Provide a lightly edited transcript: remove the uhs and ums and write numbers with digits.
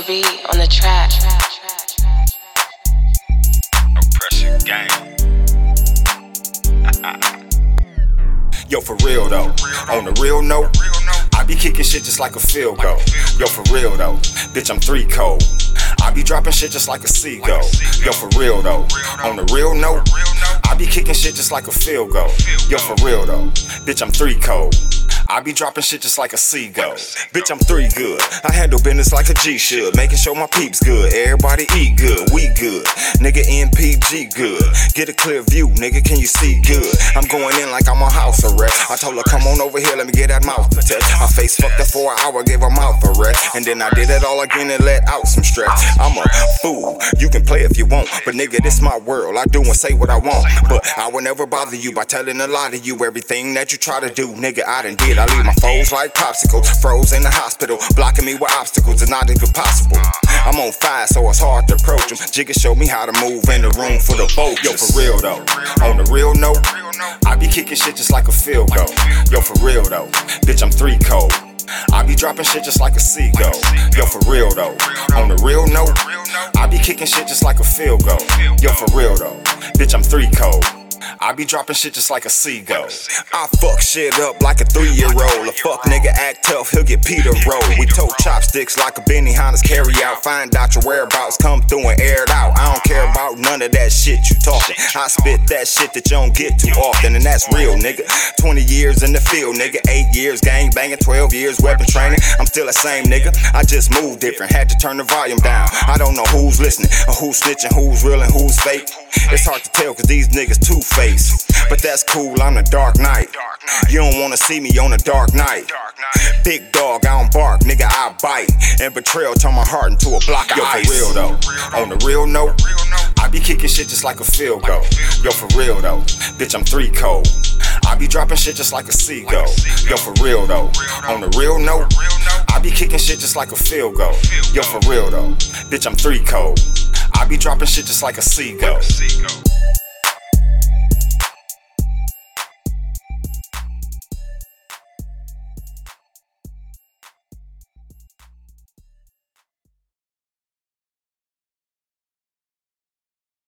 Triple B on the track. No pressure gang. Yo, for real though, on the real note, I be kicking shit just like a field goal. Yo, for real though, bitch, I'm 3 cold. I be dropping shit just like a seagull. Yo, for real though, on the real note, I be kicking shit just like a field goal. Yo, for real though, bitch, I'm 3 cold. I be dropping shit just like a seagull. Bitch, I'm 3 good. I handle business like a G should. Making sure my peeps good. Everybody eat good. We good. Nigga, NPG good. Get a clear view, nigga, can you see good? I'm going in like I'm a house arrest. I told her, come on over here, let me get that mouth to test. My face fucked up for an hour, gave her mouth a rest. And then I did it all again and let out some stress. I'm a fool. You can play if you want. But nigga, this my world. I do and say what I want. But I will never bother you by telling a lie to you. Everything that you try to do, nigga, I done did. I leave my foes like popsicles, froze in the hospital, blocking me with obstacles, it's not even possible. I'm on fire, so it's hard to approach them. Jigga show me how to move in the room for the boat. Yo, for real though, on the real note, I be kicking shit just like a field goal. Yo, for real though, bitch, I'm 3 cold. I be dropping shit just like a seagull. Yo, for real though, on the real note, I be kicking shit just like a field goal. Yo, for real though, bitch, I'm 3 cold. I be dropping shit just like a seagull. I fuck shit up like a 3-year-old. A fuck nigga act tough, he'll get Peter roll. We tote chopsticks like a Benihana's carry out. Find out your whereabouts, come through and air it out. I don't care about none of that shit you talking. I spit that shit that you don't get too often, and that's real, nigga. 20 years in the field, nigga. 8 years gang banging, 12 years weapon training. I'm still the same, nigga. I just moved different, had to turn the volume down. I don't know who's listening, or who's snitching, who's real and who's fake. It's hard to tell cause these niggas two-faced. But that's cool, I'm the Dark Knight. You don't wanna see me on the Dark Knight. Big dog, I don't bark, nigga, I bite. And betrayal turn my heart into a block of ice. Yo, for real though, on the real note, I be kicking shit just like a field goal. Yo, for real though, bitch, I'm 3 cold. I be dropping shit just like a seagull. Yo, for real though, on the real note, I be kicking shit just like a field goal. Yo, for real though, bitch, I'm 3 cold. I be dropping shit just like a seagull.